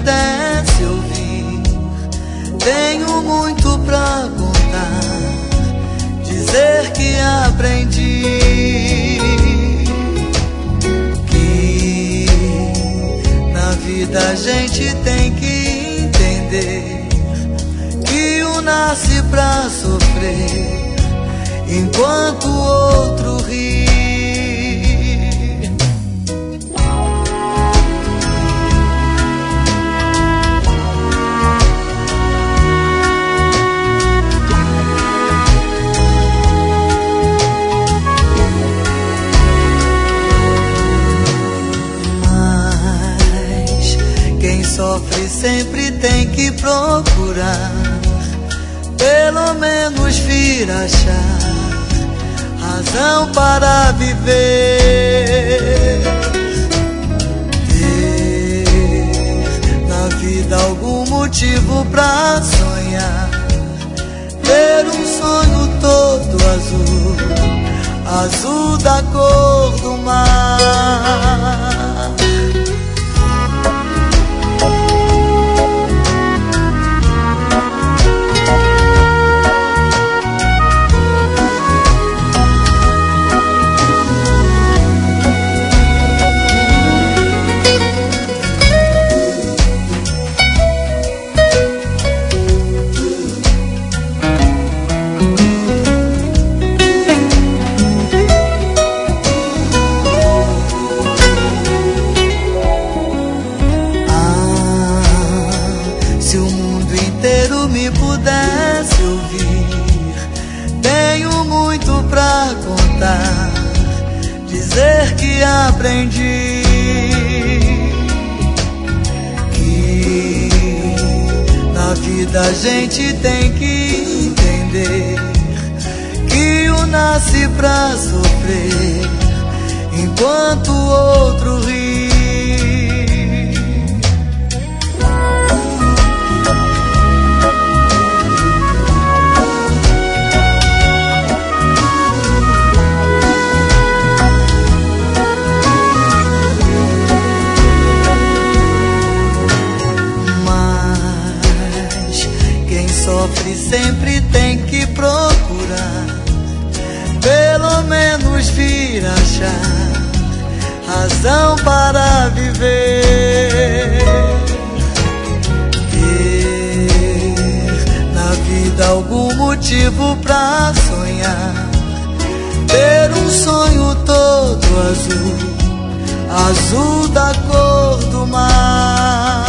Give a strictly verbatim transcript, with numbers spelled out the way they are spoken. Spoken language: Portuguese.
pudesse ouvir. Tenho muito pra contar, dizer que aprendi que na vida a gente tem que entender que um nasce pra sofrer enquanto o outro ri. Quem sofre sempre tem que procurar, pelo menos vir achar razão para viver. Ter na vida algum motivo pra sonhar, ter um sonho todo azul, azul da cor do mar. Se o mundo inteiro me pudesse ouvir, tenho muito pra contar, dizer que aprendi que na vida a gente tem que entender que um nasce pra sofrer enquanto o outro ri. Sofre sempre tem que procurar, pelo menos vir achar razão para viver. Ter na vida algum motivo pra sonhar, ter um sonho todo azul, azul da cor do mar.